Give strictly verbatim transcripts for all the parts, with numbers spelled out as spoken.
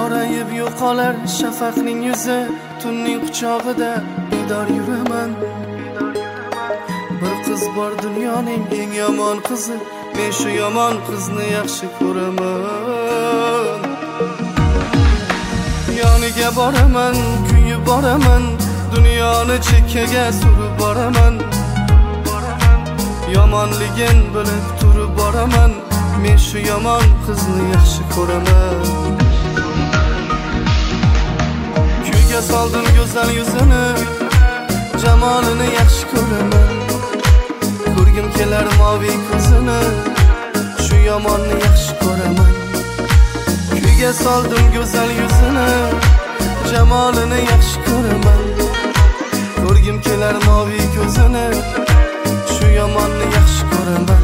qorayib yo'qolar shafaqning yuzi, tunning quchog'ida bedor yuraman. Bir qiz bor dunyoning eng yomon qizi, men shu yomon qizni yaxshi ko'raman. Yoniga boraman, kuyib boraman, dunyoni chekkaga surib boraman. Yomonligin bilib turib boraman, men shu yomon qizni yaxshi ko'raman. Kuyga soldim go'zal yuzini, jamolini yaxshi ko'raman. Ko'rgim kelar moviy ko'zini, shu yomonni yaxshi ko'raman. Kuyga soldim go'zal yuzini, jamolini yaxshi ko'raman. Ko'rgim kelar moviy ko'zini, shu yomonni yaxshi ko'raman.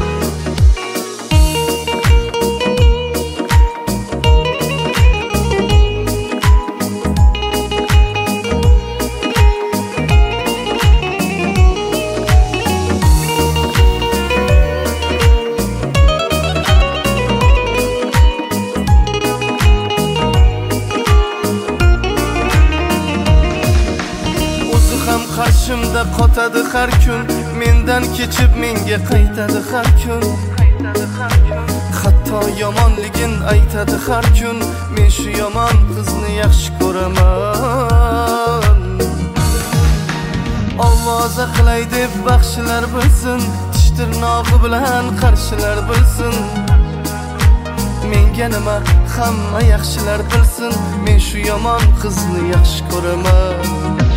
Qarshimda qotadi har kun, mendan kechib menga qaytadi har kun. Hatto yomonligin aytadi har kun, men shu yomon qizni yaxshi ko'raman. Ovoza qilay deb baxshilar bilsin, tish tirnog'i bilan qarshilar bilsin. Menga nima hamma yaxshilar bilsin, men shu yomon qizni yaxshi ko'raman.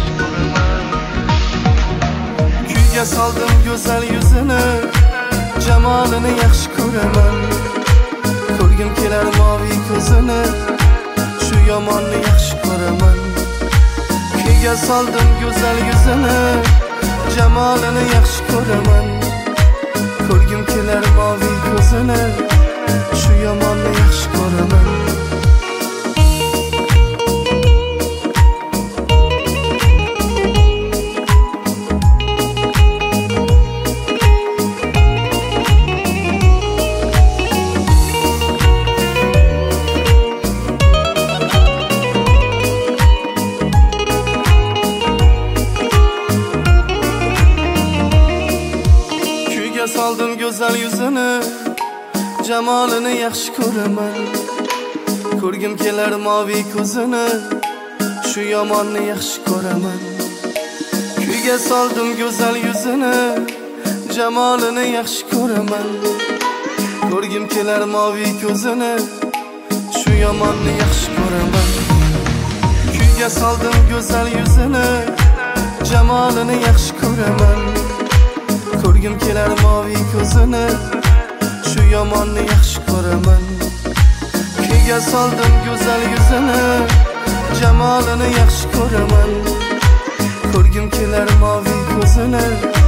Kuyga soldim go'zal yuzini, jamolini yaxshi ko'raman. Ko'rgim kelar moviy ko'zini, shu yomonni yaxshi ko'raman. Kuyga soldim go'zal yuzini, jamolini yaxshi ko'raman. Ko'rgim kelar moviy ko'zini, shu yomonni yaxshi ko'raman. Soldim go'zal yuzini, jamolini yaxshi ko'raman. Ko'rgim kelar moviy ko'zini, shu yomonni yaxshi ko'raman. Kuyga soldim go'zal yuzini, jamolini yaxshi ko'raman. Ko'rgim kelar moviy ko'zini, shu yomonni yaxshi ko'raman. Kuyga soldim go'zal yuzini, jamolini yaxshi ko'raman. Ko'rgim kelar moviy ko'zini, shu yomonni yaxshi ko'raman. Kuyga soldim go'zal yuzini, jamolini yaxshi ko'raman. Ko'rgim kelar moviy ko'zini,